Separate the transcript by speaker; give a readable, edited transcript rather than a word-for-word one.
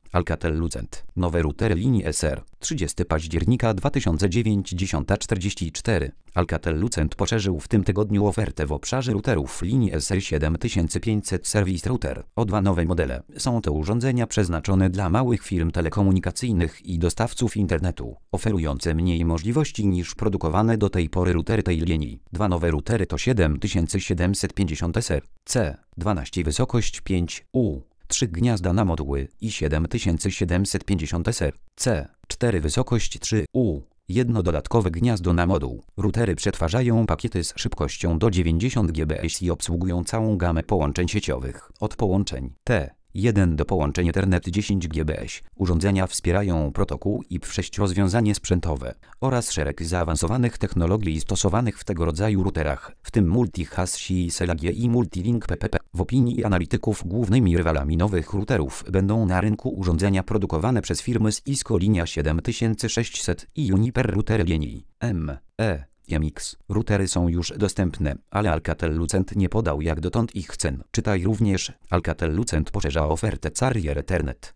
Speaker 1: Alcatel-Lucent. Nowe routery linii SR. 30 października 2009 10:44. Alcatel-Lucent poszerzył w tym tygodniu ofertę w obszarze routerów linii SR 7500 Service Router o 2 nowe modele. Są to urządzenia przeznaczone dla małych firm telekomunikacyjnych i dostawców internetu, oferujące mniej możliwości niż produkowane do tej pory routery tej linii. 2 nowe routery to 7750 SR C12 wysokość 5 U. 3 gniazda na moduły i 7750 SR C4 wysokość 3 U. Jedno dodatkowe gniazdo na moduł. Routery przetwarzają pakiety z szybkością do 90 gbps i obsługują całą gamę połączeń sieciowych. Od połączeń T1 do połączeń Ethernet 10 gbps. Urządzenia wspierają protokół IP6 rozwiązanie sprzętowe oraz szereg zaawansowanych technologii stosowanych w tego rodzaju routerach, w tym multi-hash SLG i multilink PPP. W opinii analityków głównymi rywalami nowych routerów będą na rynku urządzenia produkowane przez firmy Cisco Linia 7600 i Juniper routery linii MX. Routery są już dostępne, ale Alcatel-Lucent nie podał jak dotąd ich cen. Czytaj również: Alcatel-Lucent poszerza ofertę Carrier Ethernet.